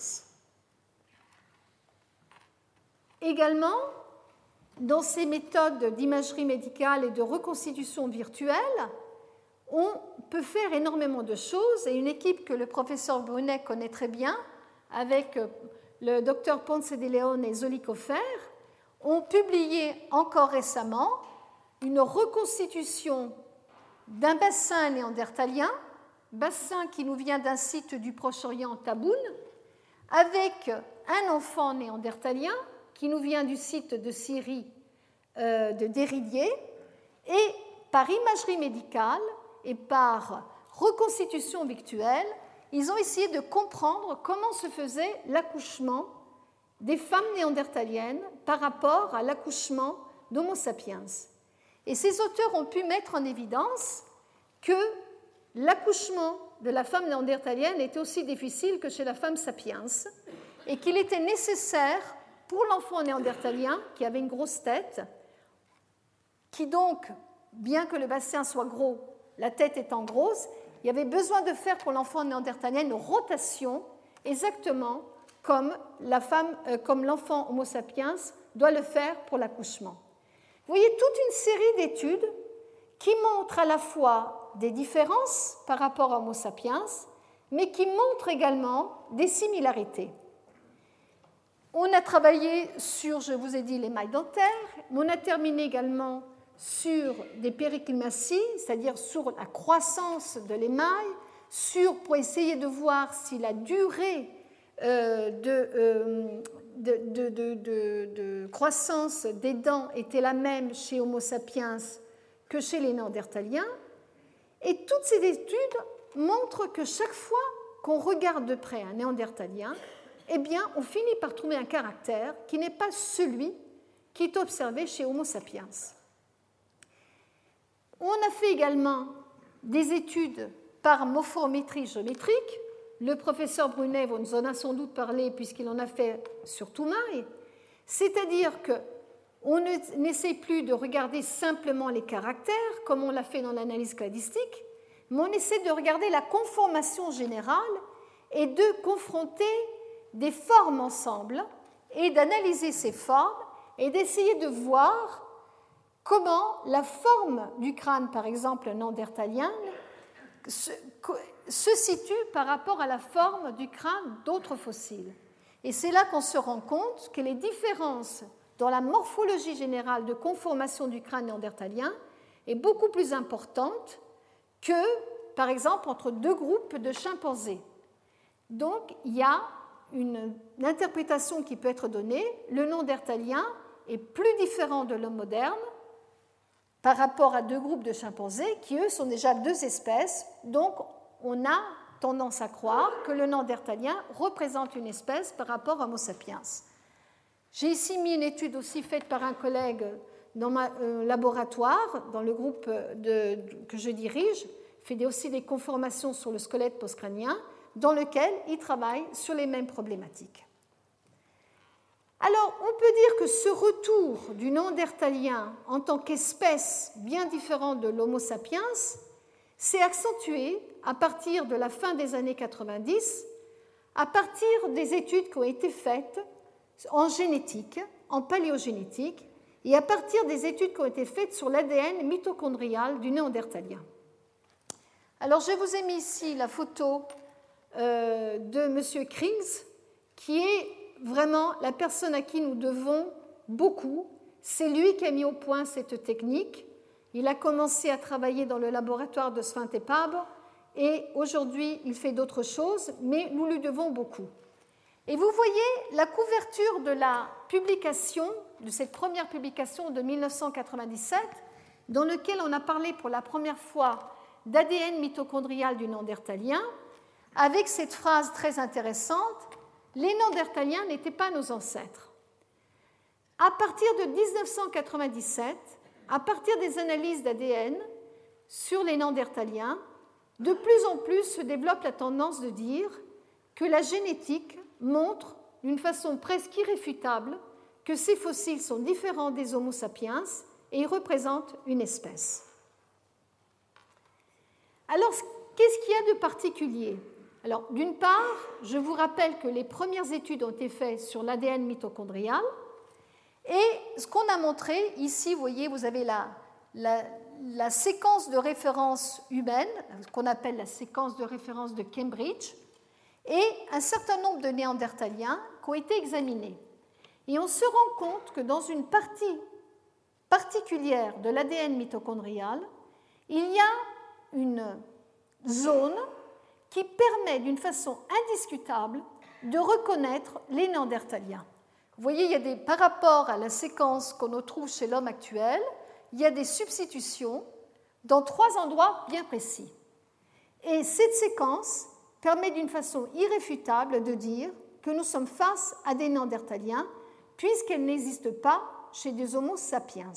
Également, dans ces méthodes d'imagerie médicale et de reconstitution virtuelle, on peut faire énormément de choses, et une équipe que le professeur Brunet connaît très bien, avec le docteur Ponce de Leon et Zollikofer, ont publié encore récemment une reconstitution d'un bassin néandertalien, bassin qui nous vient d'un site du Proche-Orient, Taboun, avec un enfant néandertalien qui nous vient du site de Syrie euh, de Déridier, et par imagerie médicale et par reconstitution virtuelle, ils ont essayé de comprendre comment se faisait l'accouchement des femmes néandertaliennes par rapport à l'accouchement d'Homo sapiens. Et ces auteurs ont pu mettre en évidence que l'accouchement de la femme néandertalienne était aussi difficile que chez la femme sapiens, et qu'il était nécessaire pour l'enfant néandertalien, qui avait une grosse tête, qui donc, bien que le bassin soit gros, la tête étant grosse, il y avait besoin de faire pour l'enfant néandertalien une rotation exactement comme, la femme, euh, comme l'enfant Homo sapiens doit le faire pour l'accouchement. Vous voyez toute une série d'études qui montrent à la fois des différences par rapport à Homo sapiens, mais qui montrent également des similarités. On a travaillé sur, je vous ai dit, l'émail dentaire, mais on a terminé également sur des périclimaties, c'est-à-dire sur la croissance de l'émail, sur, pour essayer de voir si la durée euh, de, euh, de, de, de, de, de croissance des dents était la même chez Homo sapiens que chez les néandertaliens. Et toutes ces études montrent que chaque fois qu'on regarde de près un néandertalien, eh bien, on finit par trouver un caractère qui n'est pas celui qui est observé chez Homo sapiens. On a fait également des études par morphométrie géométrique. Le professeur Brunet vous en a sans doute parlé puisqu'il en a fait sur Toumaï. C'est-à-dire qu'on n'essaie plus de regarder simplement les caractères, comme on l'a fait dans l'analyse cladistique, mais on essaie de regarder la conformation générale et de confronter des formes ensemble et d'analyser ces formes et d'essayer de voir comment la forme du crâne, par exemple néandertalien, se, se situe par rapport à la forme du crâne d'autres fossiles. Et c'est là qu'on se rend compte que les différences dans la morphologie générale de conformation du crâne néandertalien est beaucoup plus importante que, par exemple, entre deux groupes de chimpanzés. Donc, il y a une interprétation qui peut être donnée. Le néandertalien est plus différent de l'homme moderne par rapport à deux groupes de chimpanzés qui, eux, sont déjà deux espèces. Donc, on a tendance à croire que le néandertalien représente une espèce par rapport à Homo sapiens. J'ai ici mis une étude aussi faite par un collègue dans mon euh, laboratoire, dans le groupe de, de, que je dirige, il fait aussi des conformations sur le squelette postcrânien, dans lequel il travaille sur les mêmes problématiques. Alors, on peut dire que ce retour du néandertalien en tant qu'espèce bien différente de l'Homo sapiens s'est accentué à partir de la fin des années quatre-vingt-dix, à partir des études qui ont été faites en génétique, en paléogénétique, et à partir des études qui ont été faites sur l'A D N mitochondrial du néandertalien. Alors, je vous ai mis ici la photo euh, de M. Krings, qui est vraiment la personne à qui nous devons beaucoup. C'est lui qui a mis au point cette technique. Il a commencé à travailler dans le laboratoire de Svante Pääbo et aujourd'hui, il fait d'autres choses, mais nous lui devons beaucoup. Et vous voyez la couverture de la publication, de cette première publication de mille neuf cent quatre-vingt-dix-sept, dans laquelle on a parlé pour la première fois d'A D N mitochondrial du néandertalien, avec cette phrase très intéressante: les néandertaliens n'étaient pas nos ancêtres. À partir de mille neuf cent quatre-vingt-dix-sept, à partir des analyses d'A D N sur les néandertaliens, de plus en plus se développe la tendance de dire que la génétique montre d'une façon presque irréfutable que ces fossiles sont différents des Homo sapiens et représentent une espèce. Alors, qu'est-ce qu'il y a de particulier ? Alors, d'une part, je vous rappelle que les premières études ont été faites sur l'A D N mitochondrial et ce qu'on a montré, ici, vous voyez, vous avez la, la, la séquence de référence humaine, ce qu'on appelle la séquence de référence de Cambridge, et un certain nombre de néandertaliens qui ont été examinés. Et on se rend compte que dans une partie particulière de l'A D N mitochondrial, il y a une zone qui permet d'une façon indiscutable de reconnaître les néandertaliens. Vous voyez, il y a des, par rapport à la séquence qu'on retrouve chez l'homme actuel, il y a des substitutions dans trois endroits bien précis. Et cette séquence permet d'une façon irréfutable de dire que nous sommes face à des néandertaliens, puisqu'elle n'existe pas chez des Homo sapiens.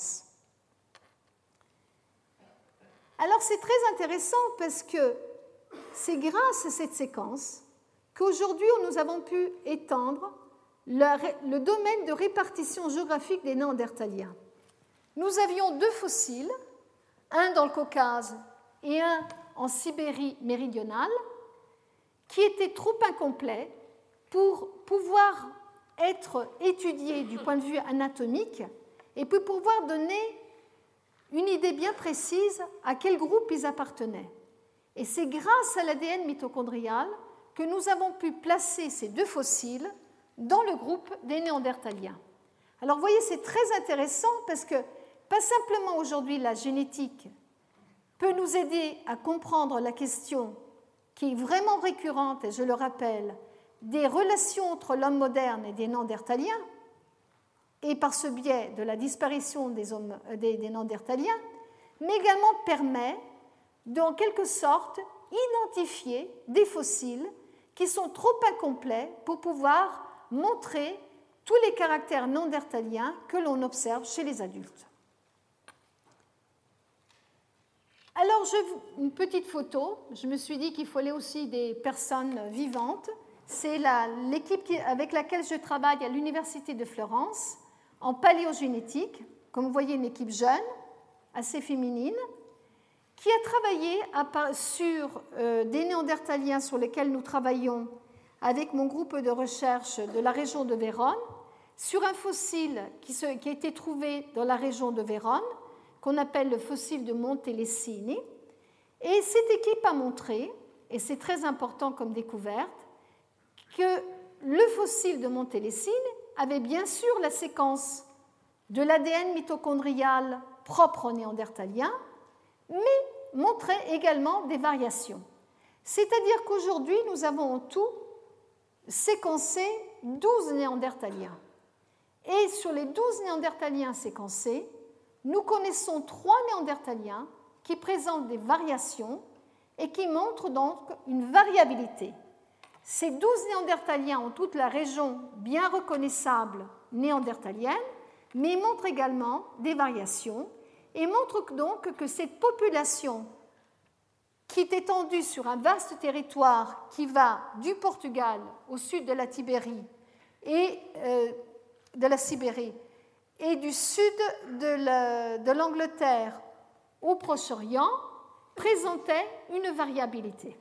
Alors c'est très intéressant parce que c'est grâce à cette séquence qu'aujourd'hui nous avons pu étendre le domaine de répartition géographique des néandertaliens. Nous avions deux fossiles, un dans le Caucase et un en Sibérie méridionale, qui étaient trop incomplets pour pouvoir être étudiés du point de vue anatomique et pour pouvoir donner une idée bien précise à quel groupe ils appartenaient. Et c'est grâce à l'A D N mitochondrial que nous avons pu placer ces deux fossiles dans le groupe des néandertaliens. Alors vous voyez, c'est très intéressant parce que pas simplement aujourd'hui la génétique peut nous aider à comprendre la question qui est vraiment récurrente, et je le rappelle, des relations entre l'homme moderne et des néandertaliens, et par ce biais de la disparition des, hommes, des, des néandertaliens, mais également permet de, en quelque sorte, identifier des fossiles qui sont trop incomplets pour pouvoir montrer tous les caractères néandertaliens que l'on observe chez les adultes. Alors, je, une petite photo. Je me suis dit qu'il fallait aussi des personnes vivantes. C'est la, l'équipe qui, avec laquelle je travaille à l'Université de Florence, en paléogénétique. Comme vous voyez, une équipe jeune, assez féminine, qui a travaillé à, sur euh, des néandertaliens sur lesquels nous travaillons avec mon groupe de recherche de la région de Vérone, sur un fossile qui, se, qui a été trouvé dans la région de Vérone, qu'on appelle le fossile de Montelessini. Et cette équipe a montré, et c'est très important comme découverte, que le fossile de Montelessini avait bien sûr la séquence de l'A D N mitochondrial propre aux néandertaliens, mais montrait également des variations. C'est-à-dire qu'aujourd'hui, nous avons en tout séquencé douze néandertaliens. Et sur les douze néandertaliens séquencés, nous connaissons trois néandertaliens qui présentent des variations et qui montrent donc une variabilité. Ces douze néandertaliens ont toute la région bien reconnaissable néandertalienne, mais montre également des variations et montre donc que cette population qui est étendue sur un vaste territoire qui va du Portugal au sud de la Tibérie et euh, de la Sibérie et du sud de l'Angleterre au Proche-Orient présentait une variabilité.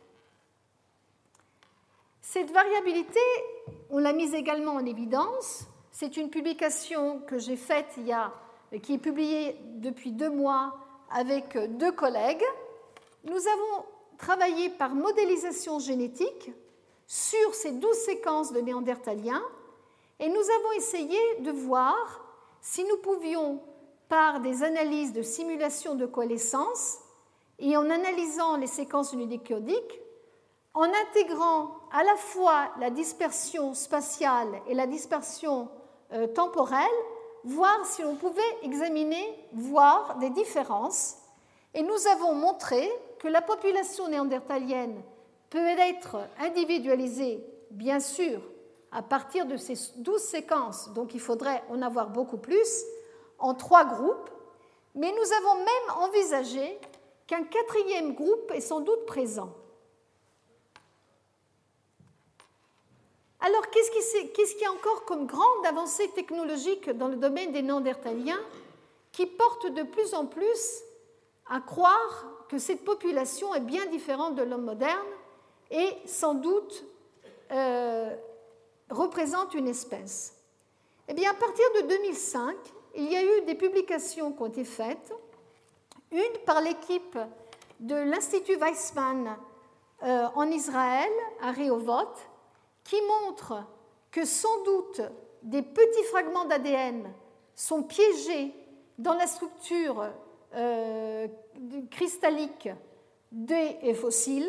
Cette variabilité, on l'a mise également en évidence. C'est une publication que j'ai faite il y a, qui est publiée depuis deux mois avec deux collègues. Nous avons travaillé par modélisation génétique sur ces douze séquences de néandertaliens et nous avons essayé de voir si nous pouvions, par des analyses de simulation de coalescence et en analysant les séquences nucléodiques, en intégrant à la fois la dispersion spatiale et la dispersion euh, temporelle, voir si on pouvait examiner, voir des différences. Et nous avons montré que la population néandertalienne peut être individualisée, bien sûr, à partir de ces douze séquences, donc il faudrait en avoir beaucoup plus, en trois groupes, mais nous avons même envisagé qu'un quatrième groupe est sans doute présent. Alors, qu'est-ce qu'il qu'est-ce qu'il y a encore comme grande avancée technologique dans le domaine des néandertaliens qui porte de plus en plus à croire que cette population est bien différente de l'homme moderne et sans doute euh, représente une espèce? Eh bien, à partir de deux mille cinq, il y a eu des publications qui ont été faites, une par l'équipe de l'Institut Weizmann euh, en Israël, à Rehovot, qui montre que sans doute des petits fragments d'A D N sont piégés dans la structure euh, cristallique des fossiles.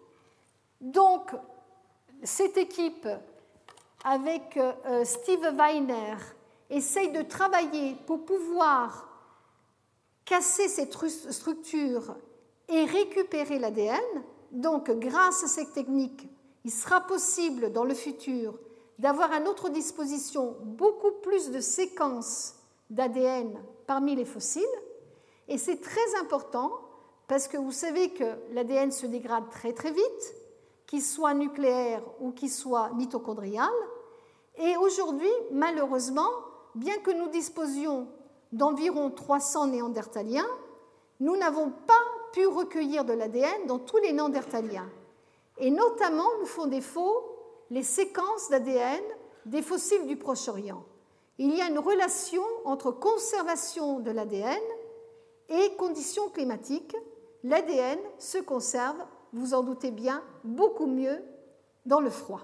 Donc, cette équipe, avec euh, Steve Weiner, essaye de travailler pour pouvoir casser cette structure et récupérer l'A D N. Donc, grâce à cette technique, il sera possible dans le futur d'avoir à notre disposition beaucoup plus de séquences d'A D N parmi les fossiles. Et c'est très important parce que vous savez que l'A D N se dégrade très très vite, qu'il soit nucléaire ou qu'il soit mitochondrial. Et aujourd'hui, malheureusement, bien que nous disposions d'environ trois cents néandertaliens, nous n'avons pas pu recueillir de l'A D N dans tous les néandertaliens. Et notamment, nous font défaut les séquences d'A D N des fossiles du Proche-Orient. Il y a une relation entre conservation de l'A D N et conditions climatiques. L'A D N se conserve, vous en doutez bien, beaucoup mieux dans le froid.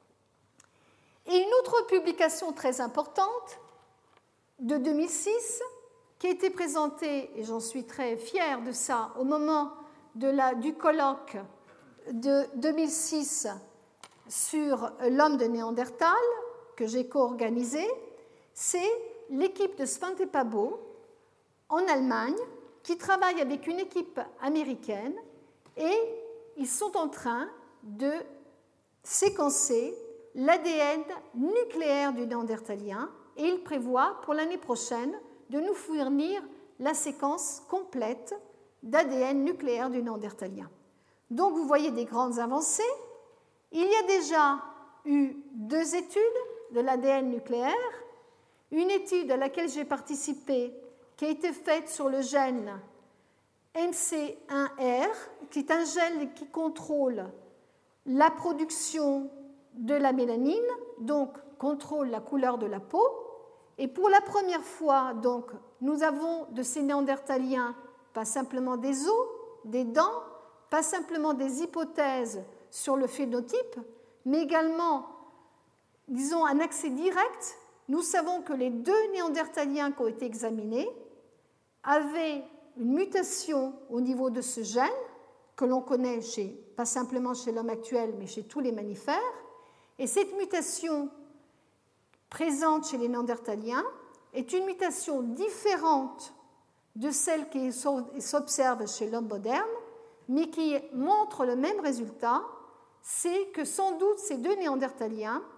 Et une autre publication très importante de deux mille six, qui a été présentée, et j'en suis très fière de ça, au moment de la, du colloque de deux mille six sur l'homme de Néandertal, que j'ai co-organisé, c'est l'équipe de Svante Pääbo en Allemagne qui travaille avec une équipe américaine et ils sont en train de séquencer l'A D N nucléaire du néandertalien et ils prévoient pour l'année prochaine de nous fournir la séquence complète d'A D N nucléaire du néandertalien. Donc vous voyez des grandes avancées. Il y a déjà eu deux études de l'A D N nucléaire, une étude à laquelle j'ai participé qui a été faite sur le gène M C un R, qui est un gène qui contrôle la production de la mélanine, donc contrôle la couleur de la peau. Et pour la première fois, donc, nous avons de ces néandertaliens pas simplement des os, des dents, pas simplement des hypothèses sur le phénotype, mais également, disons, un accès direct. Nous savons que les deux néandertaliens qui ont été examinés avaient une mutation au niveau de ce gène, que l'on connaît chez, pas simplement chez l'homme actuel, mais chez tous les mammifères. Et cette mutation présente chez les néandertaliens est une mutation différente de celle qui s'observe chez l'homme moderne, mais qui montre le même résultat, c'est que sans doute ces deux néandertaliens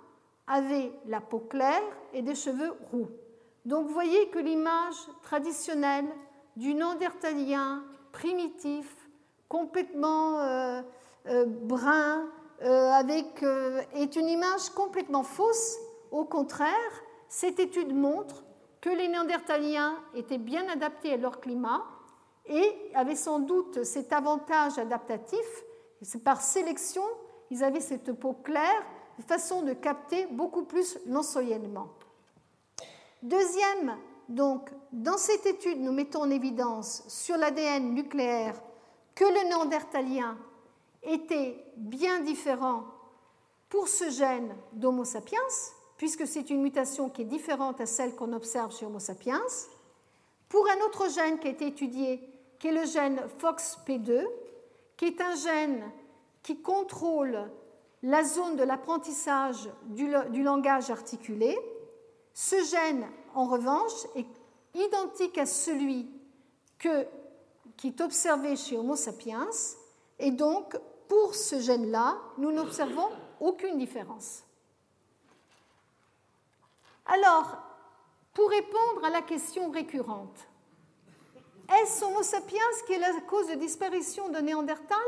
avaient la peau claire et des cheveux roux. Donc vous voyez que l'image traditionnelle du néandertalien primitif, complètement euh, euh, brun, euh, avec, euh, est une image complètement fausse. Au contraire, cette étude montre que les néandertaliens étaient bien adaptés à leur climat et avaient sans doute cet avantage adaptatif. C'est par sélection, ils avaient cette peau claire, de façon de capter beaucoup plus l'ensoleillement. Deuxième, donc, dans cette étude, nous mettons en évidence sur l'A D N nucléaire que le néandertalien était bien différent pour ce gène d'Homo sapiens, puisque c'est une mutation qui est différente à celle qu'on observe chez Homo sapiens. Pour un autre gène qui a été étudié, qui est le gène F O X P deux, qui est un gène qui contrôle la zone de l'apprentissage du, du langage articulé. Ce gène, en revanche, est identique à celui que, qui est observé chez Homo sapiens, et donc, pour ce gène-là, nous n'observons aucune différence. Alors, pour répondre à la question récurrente, est-ce Homo sapiens qui est la cause de disparition de Néandertal?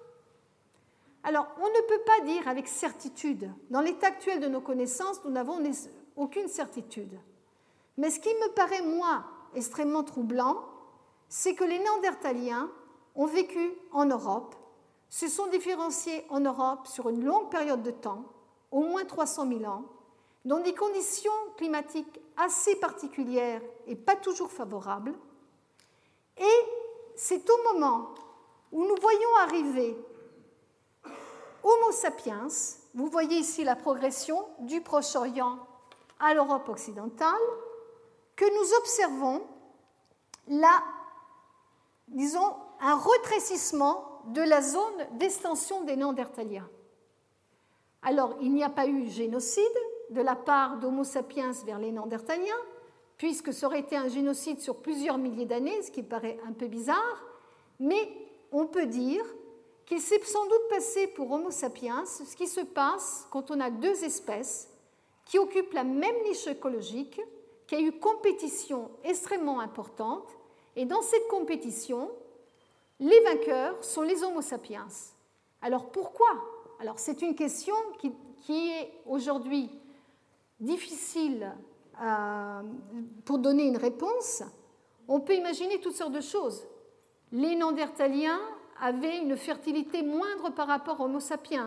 Alors, on ne peut pas dire avec certitude. Dans l'état actuel de nos connaissances, nous n'avons aucune certitude. Mais ce qui me paraît, moi, extrêmement troublant, c'est que les Néandertaliens ont vécu en Europe, se sont différenciés en Europe sur une longue période de temps, au moins trois cent mille ans, dans des conditions climatiques assez particulières et pas toujours favorables. Et c'est au moment où nous voyons arriver Homo sapiens, vous voyez ici la progression du Proche-Orient à l'Europe occidentale, que nous observons là, disons, un rétrécissement de la zone d'extension des Néandertaliens. Alors, il n'y a pas eu génocide de la part d'Homo sapiens vers les Néandertaliens, puisque ça aurait été un génocide sur plusieurs milliers d'années, ce qui paraît un peu bizarre, mais on peut dire qu'il s'est sans doute passé pour Homo sapiens ce qui se passe quand on a deux espèces qui occupent la même niche écologique, qui a eu compétition extrêmement importante, et dans cette compétition, les vainqueurs sont les Homo sapiens. Alors pourquoi? Alors c'est une question qui, qui est aujourd'hui difficile euh, pour donner une réponse. On peut imaginer toutes sortes de choses. Les Néandertaliens avaient une fertilité moindre par rapport aux Homo sapiens.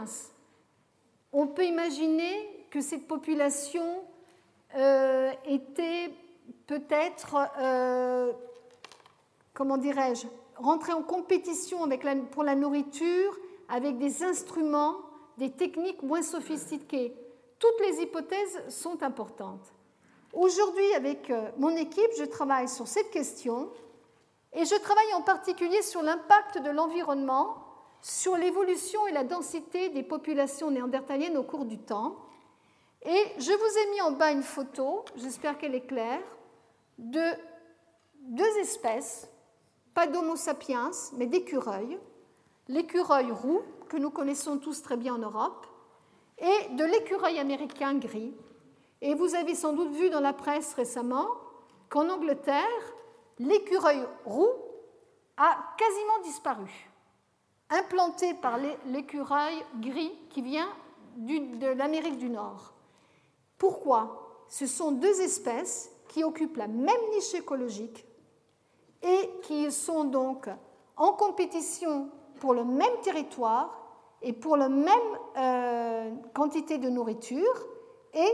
On peut imaginer que cette population euh, était peut-être, euh, comment dirais-je, rentrée en compétition avec la, pour la nourriture avec des instruments, des techniques moins sophistiquées. Toutes les hypothèses sont importantes. Aujourd'hui, avec mon équipe, je travaille sur cette question et je travaille en particulier sur l'impact de l'environnement sur l'évolution et la densité des populations néandertaliennes au cours du temps. Et je vous ai mis en bas une photo, j'espère qu'elle est claire, de deux espèces, pas d'Homo sapiens, mais d'écureuils. L'écureuil roux, que nous connaissons tous très bien en Europe, et de l'écureuil américain gris. Et vous avez sans doute vu dans la presse récemment qu'en Angleterre, l'écureuil roux a quasiment disparu, implanté par l'écureuil gris qui vient du, de l'Amérique du Nord. Pourquoi? Ce sont deux espèces qui occupent la même niche écologique et qui sont donc en compétition pour le même territoire et pour la même euh, quantité de nourriture. Et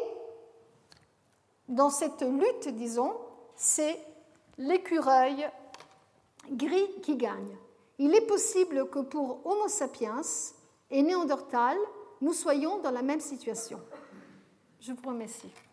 dans cette lutte, disons, c'est l'écureuil gris qui gagne. Il est possible que pour Homo sapiens et Néandertal, nous soyons dans la même situation. Je vous remercie.